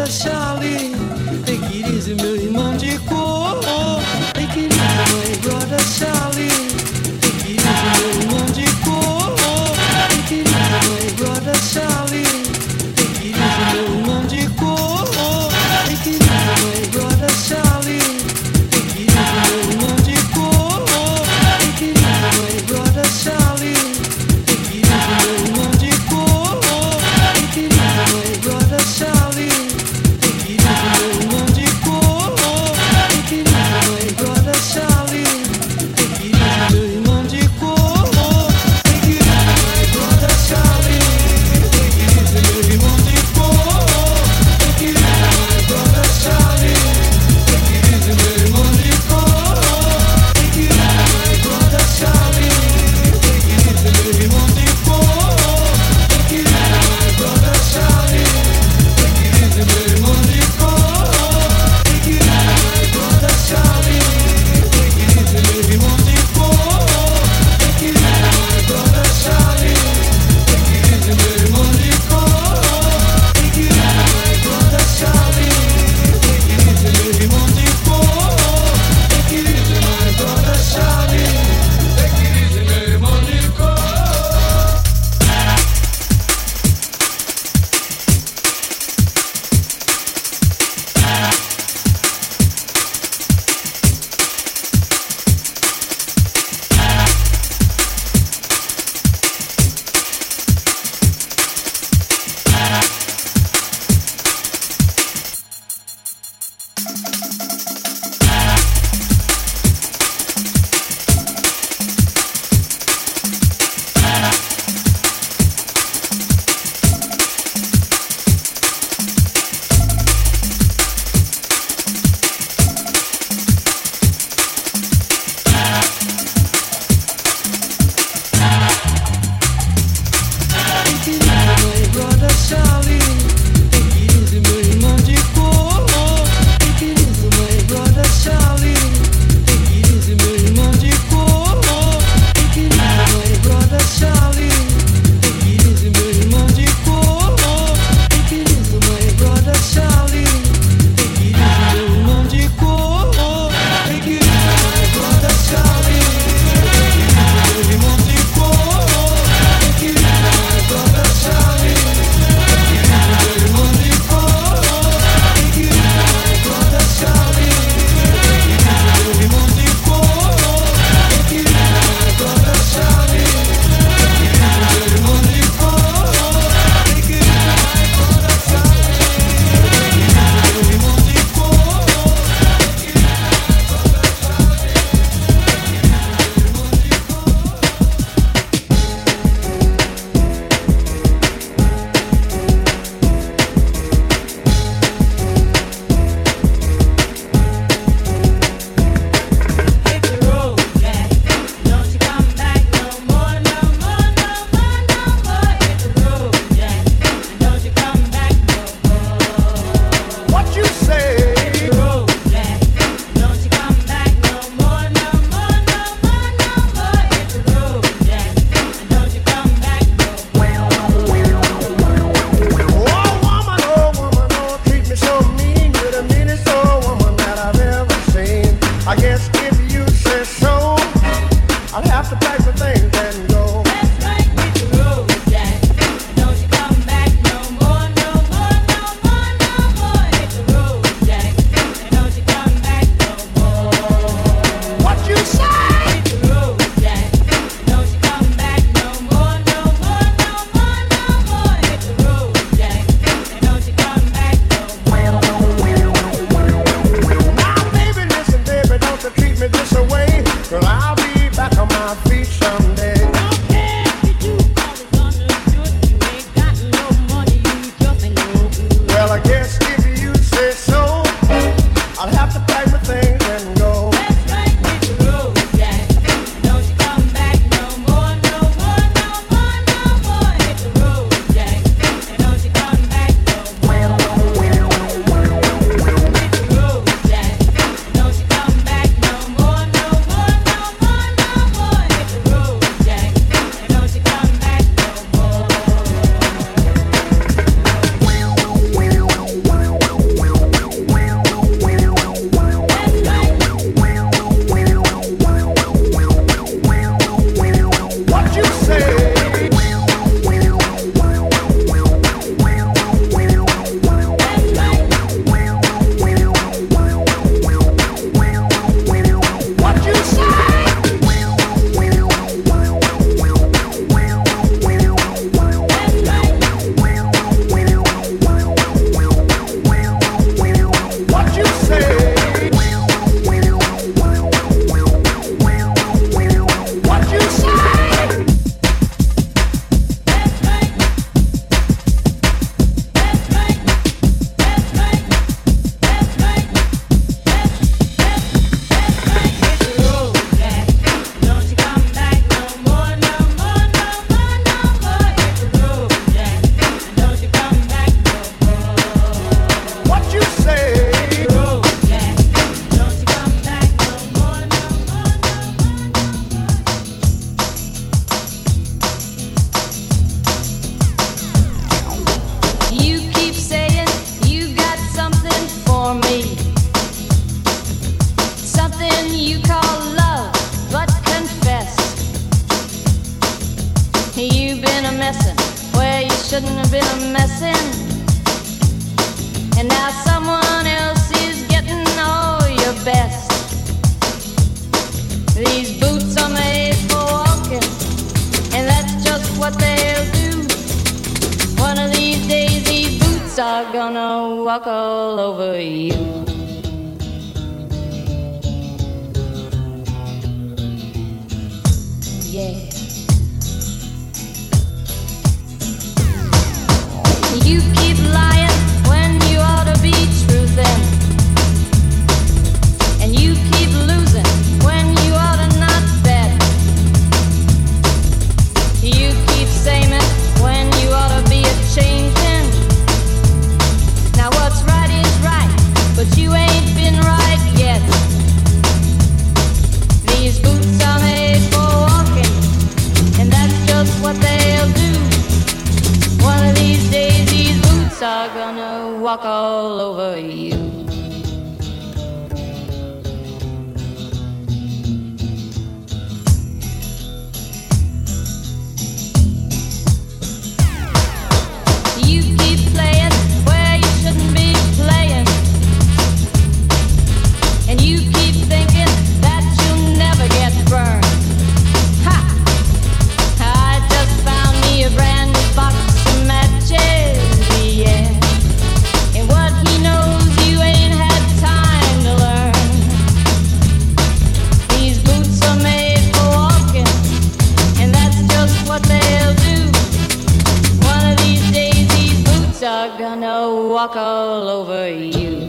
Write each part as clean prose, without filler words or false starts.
brother Charlie. Take it easy, meu irmão de cor. Take it easy, my brother Charlie. Take it easy, meu irmão de cor. Take it easy, my brother Charlie. Take it easy, meu irmão de cor. Take it easy, my brother Charlie. Take it easy, meu irmão de cor. Take it easy, my brother Charlie. Take it easy, meu irmão de cor. Take it easy, my brother Charlie. Take it easy. messing, and now someone else is getting all your best. These boots are made for walking, and that's just what they'll do. One of these days these boots are gonna walk all over you. Yeah. You keep lying when you ought to be truthing, and you keep losing when you ought to not bet. You keep saying when you ought to be a changing. Now what's right is right, but you ain't been right yet. These boots are made for walking, and that's just what they'll do. One of these days these boots are gonna walk all over you. You keep playing where you shouldn't be playing, and you keep thinking that you'll never get burned. Ha! I just found me a brand new box of matches, yeah. And what he knows you ain't had time to learn. These boots are made for walking, and that's just what they'll do. One of these days these boots are gonna walk all over you.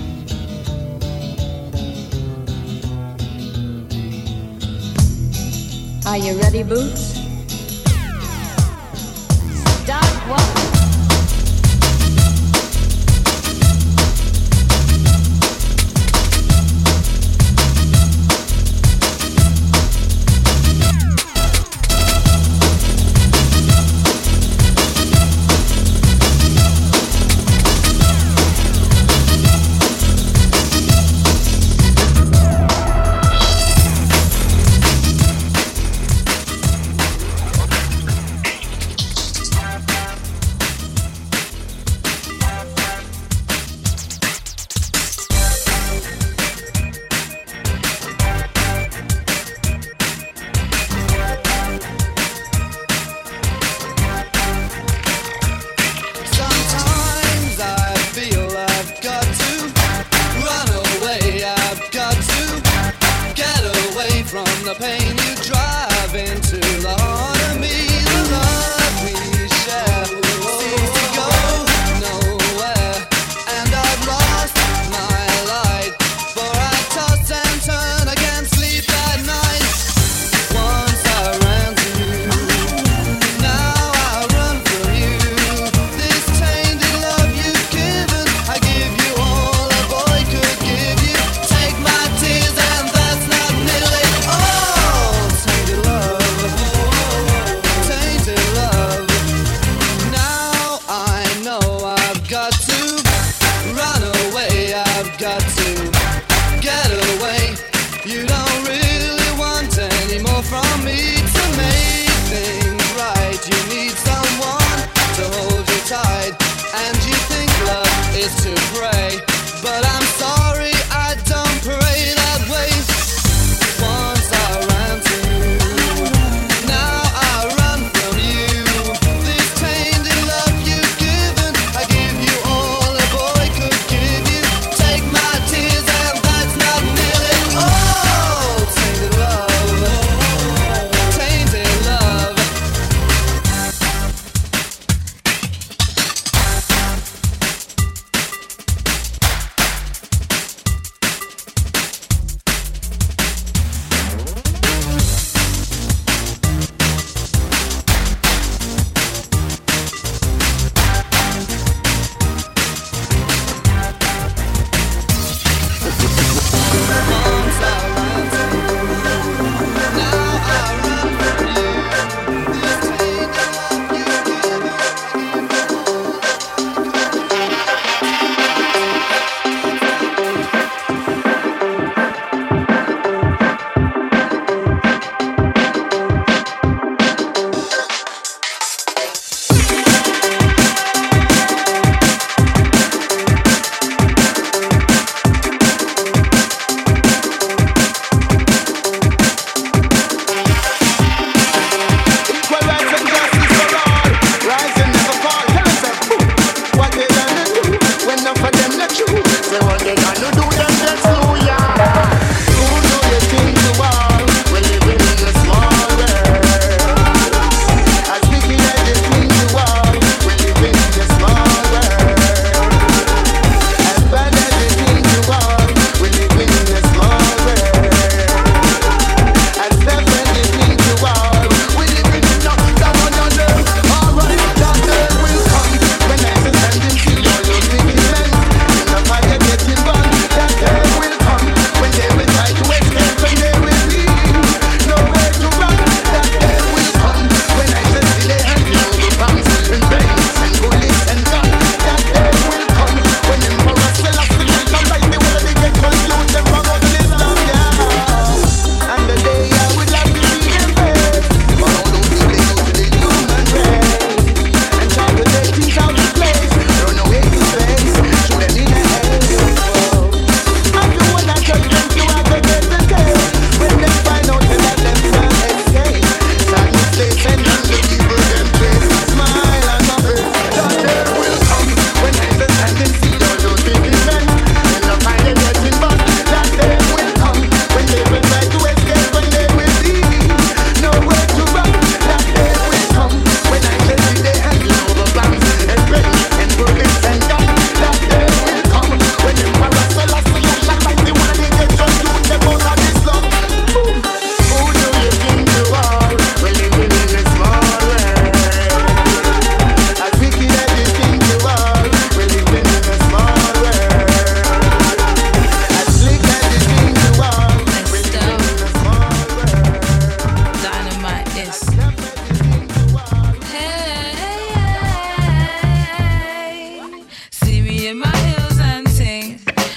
Are you ready, Boots? Start walking.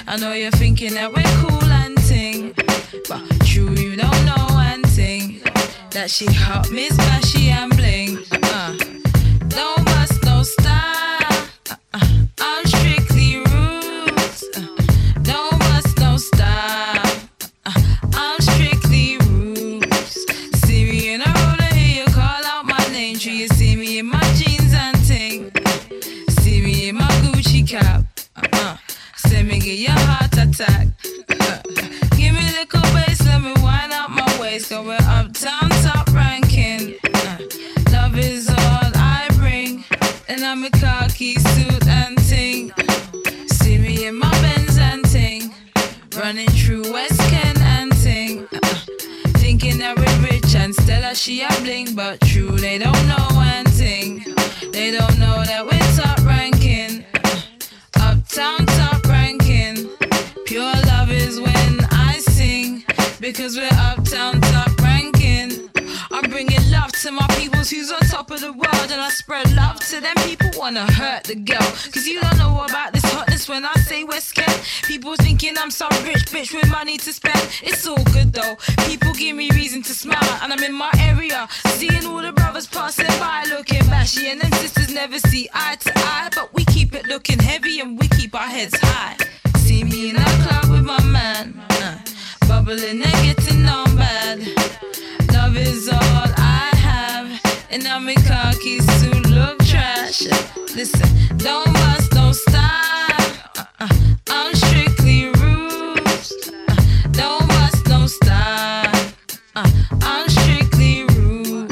I know you're thinking that we're cool and ting, but true you don't know and ting that she hot, Miss Bashy and bling. Don't bust no style. I'm strictly roots. Don't bust no style. I'm strictly roots. See me in a roller, hear you call out my name. Tree, you see me in my jeans and ting. See me in my Gucci cap. Say me get your heart attack. Give me a little bass, let me wind up my waist. Go we're uptown, top ranking. Love is all I bring. And I'm a khaki suit and ting. See me in my Benz and ting. Running through West Kent and ting. Thinking that we're rich and Stella she a bling. But true, they don't know and ting. They don't know that we're top ranking. Uptown top ranking. Pure love is when I sing. Because we're uptown top ranking. I'm bringing love to my peoples who's on top of the world. And I spread love to them people wanna hurt the girl. Cause you don't know about this hotness when I say West Kent. People thinking I'm some rich bitch with money to spend. It's all good though. People give me reason to smile. And I'm in my area, seeing all the brothers passing by, looking bashy. And them sisters never see eye to eye. But we keep it looking heavy and we keep our heads high. See me in a club with my man, bubbling and getting on bad. Love is all I have, and I'm in khakis to look trash. Listen, don't bust no style. I'm strictly roots. Don't bust no style. I'm strictly roots.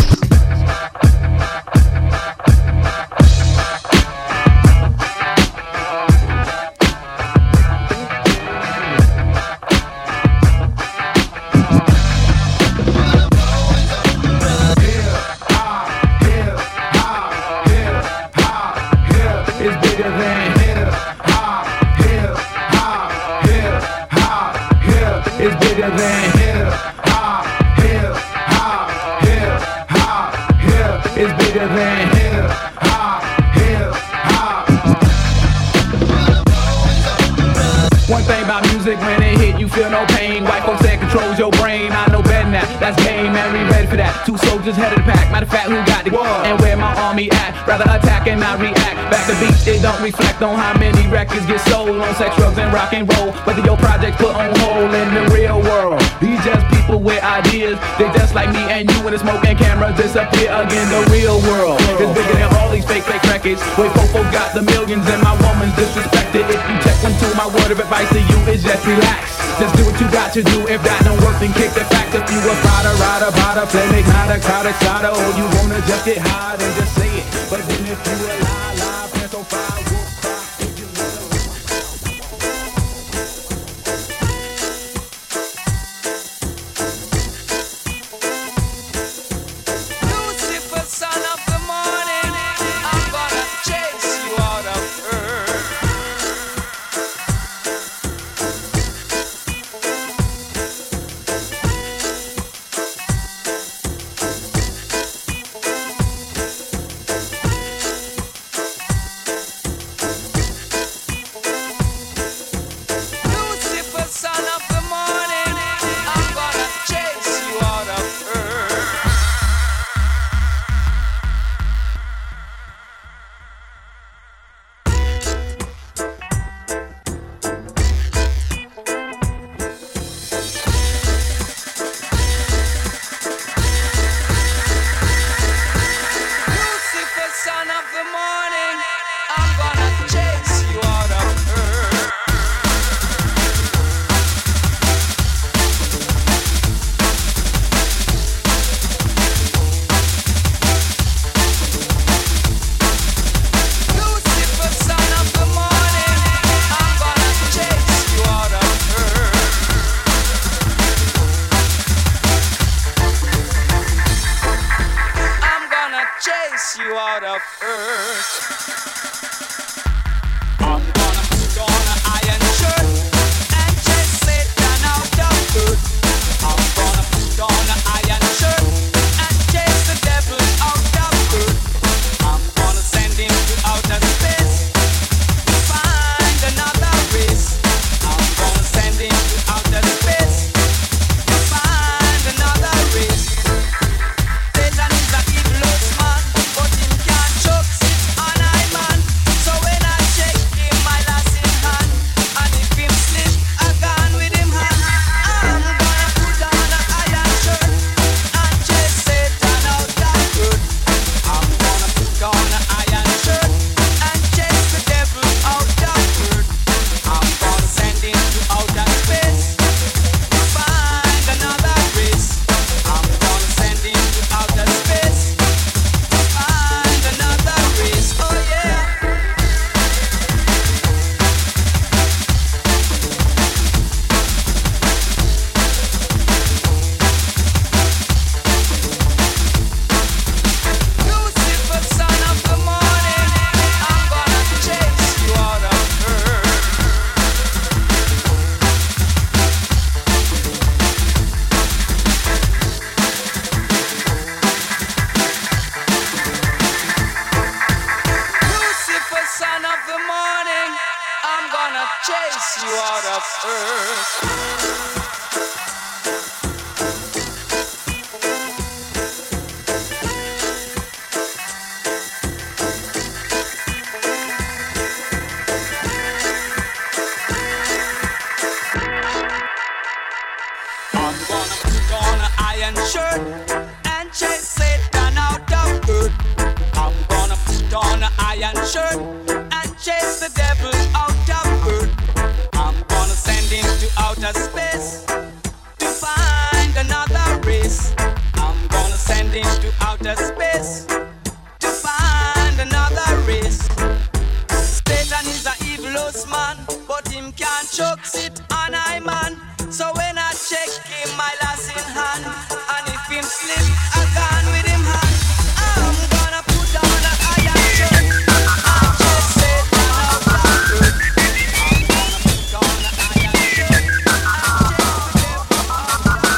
One thing about music, when it hit, you feel no pain. White folks say it controls your brain. I know better than that. That's game, man. We ready for that. Two soldiers head of the pack. Matter of fact, who got the war? And where my army at? Rather attack and not react. Back to beats, it don't reflect on how many records get sold on sex, drugs, and rock and roll. Whether your projects put on hold in the real world. These just people with ideas. They just like me and you when the smoke and cameras disappear again. The real world is bigger than all these fake records. Where Fofo got the millions and my woman's disrespected. If you check one, two, my word of advice to you is just relax. Just do what you got to do. If that don't work, then kick the fact. If you a rider, play make hotter, crowd excited. Or you wanna just get high, then just say it. But then if you a lie, pants on fire, wolf cry. Lucifer, son of the morning, I'm gonna chase you out of earth. Lucifer, son of the morning, I'm gonna chase you out of earth. Lucifer, son of the morning, I'm gonna chase you out of earth. Lucifer, son of the morning, I'm gonna chase you out of earth. I'm gonna chase you out of earth. I'm gonna put on an iron shirt and chase Satan out of earth. I'm gonna put on an iron shirt and chase the devil out of earth. I'm gonna send him to outer space to find another race. gonna chase you out of earth. I'm gonna put on an iron shirt and chase Satan out of earth. I'm gonna put on an iron shirt and chase the devil out of earth. I'm gonna send him to outer space to find another race. I'm gonna send him to outer space to find another race. Satan is a evilous man, but him can't choke it on I man. So when I check him, my lass in hand, and if him slip, I gone with him hand. I'm gonna put on an iron shirt and chase Satan out of earth. I'm gonna put on an iron shirt and chase the devil out of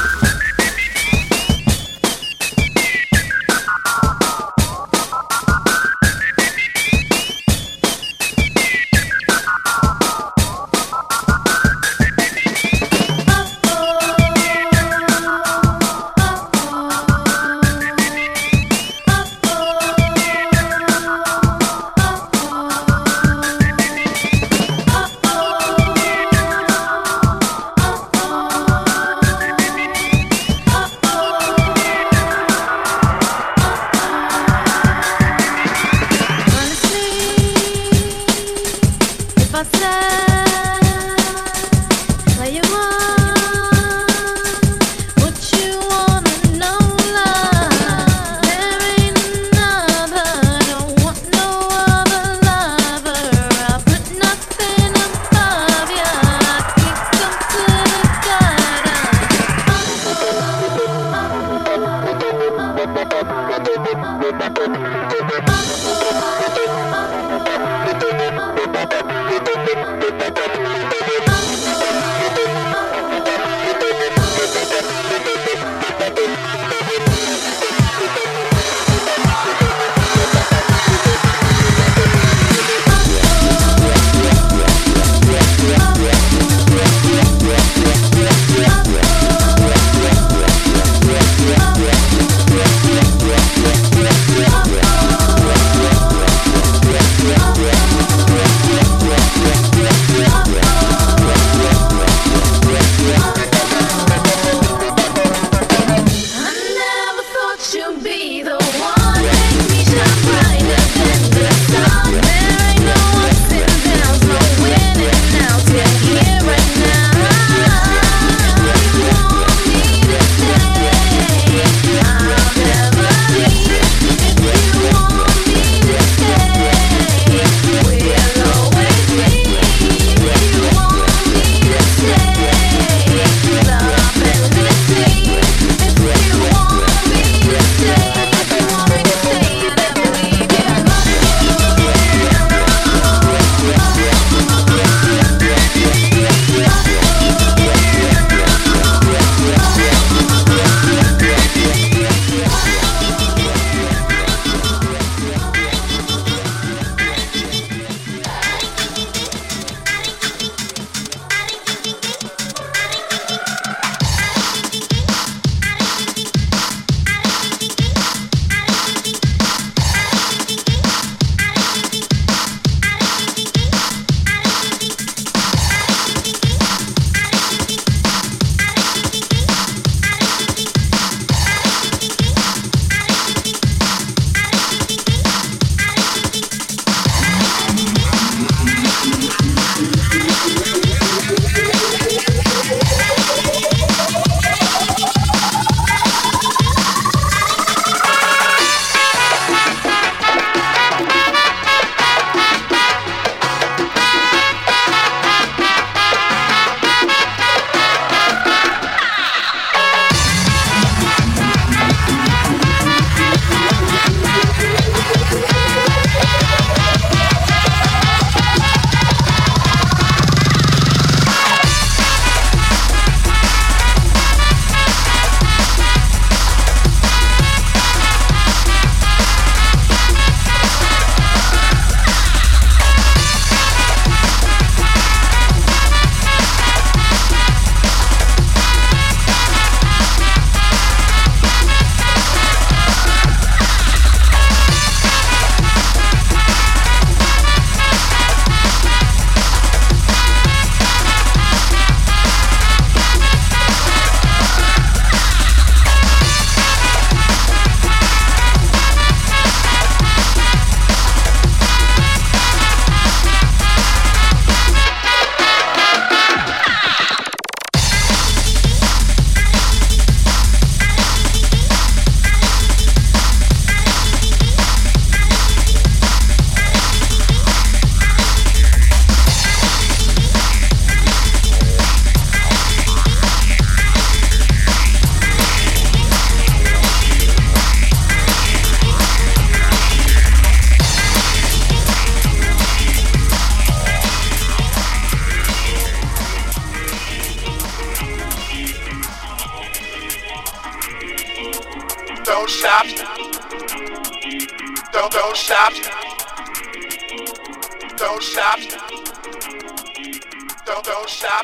stop. Don't stop. Don't stop. Don't stop.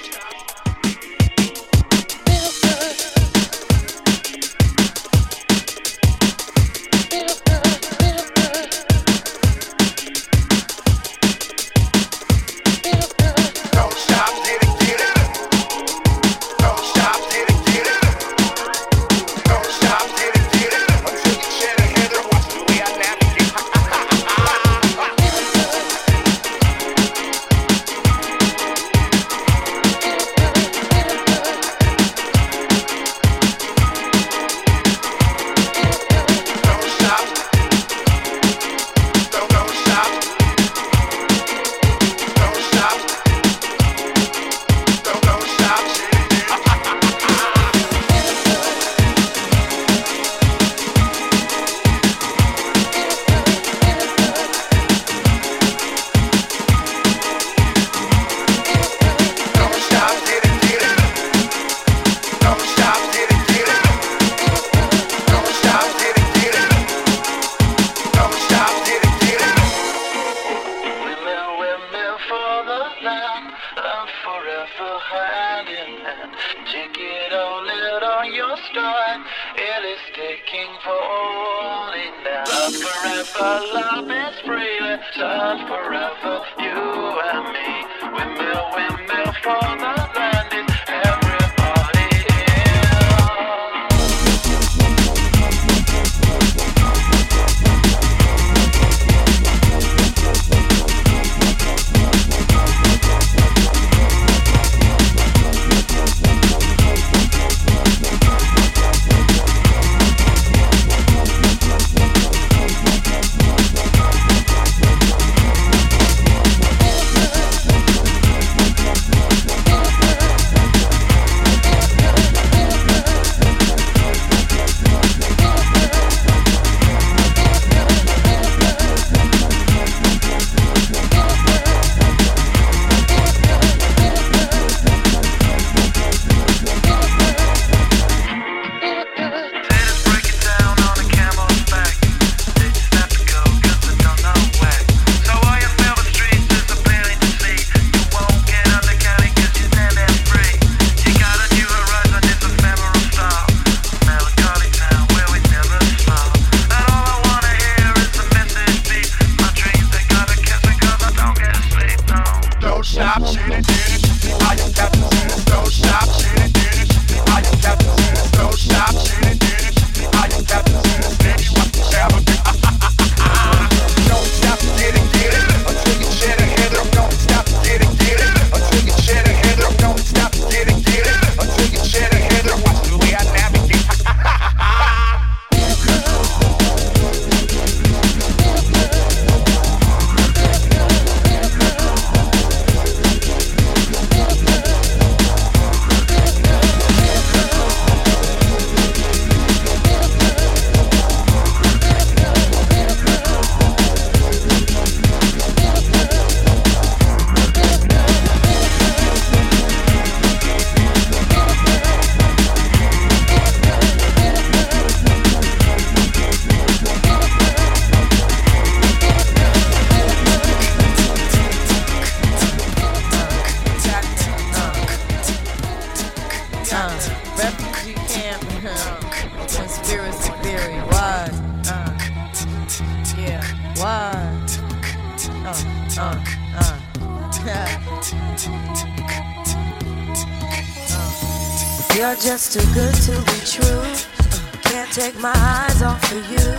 You're just too good to be true. Can't take my eyes off of you.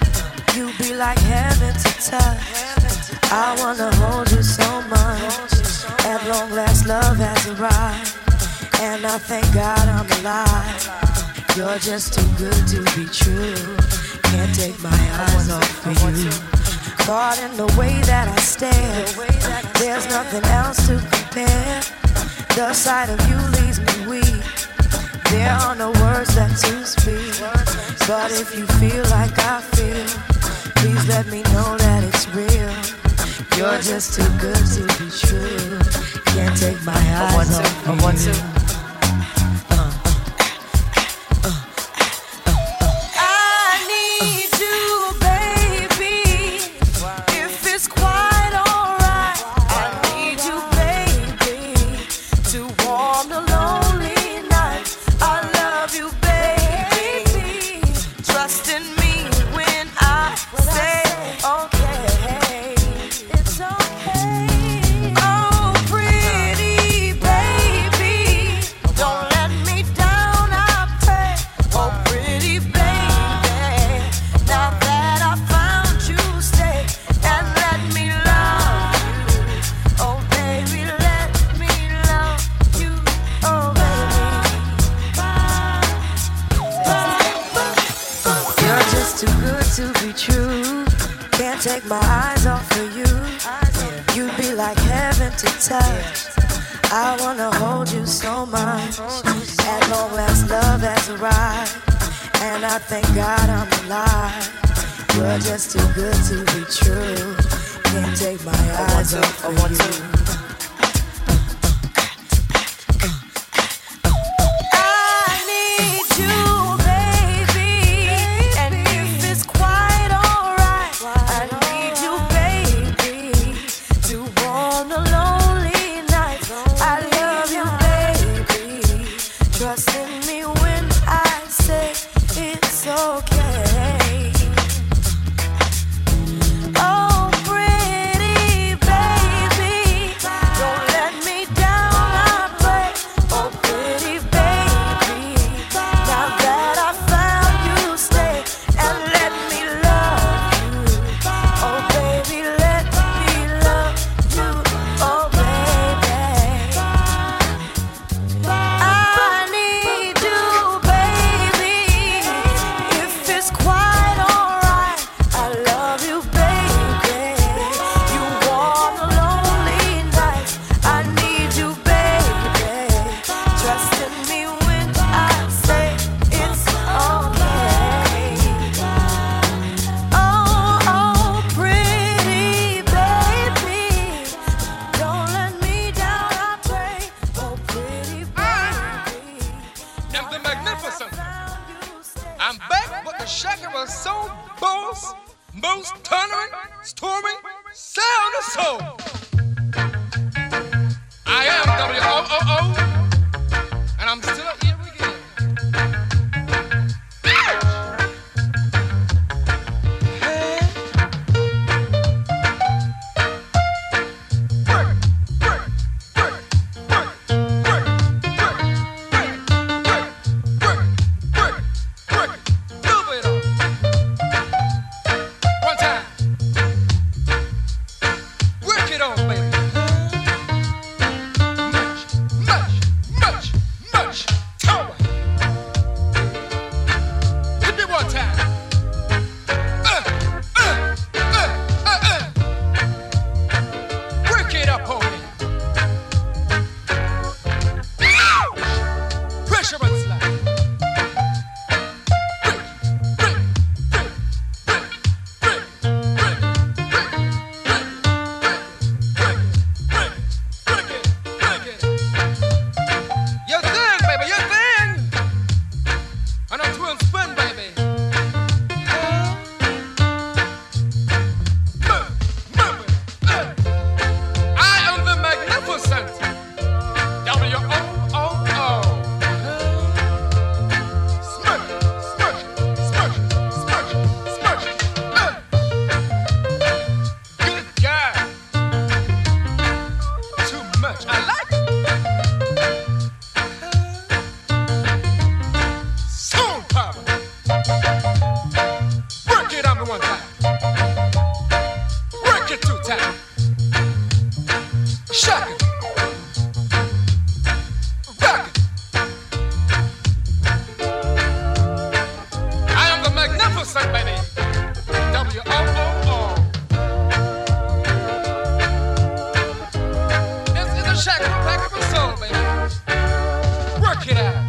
You be like heaven to touch. I wanna hold you so much. At long last, love has arrived, and I thank God I'm alive. You're just too good to be true. Can't take my eyes off of you. Caught in the way that I stare. There's nothing else to compare. The sight of you leaves me weak. There are no words left to speak. But if you feel like I feel, please let me know that it's real. You're just too good to be true. Can't take my eyes off you. I need take my eyes off of you. You'd be like heaven to touch. I wanna hold you so much, as long as love has arrived. And I thank God I'm alive. You're just too good to be true. Can't take my eyes off of you. Check the back of my soul, baby. Work it out.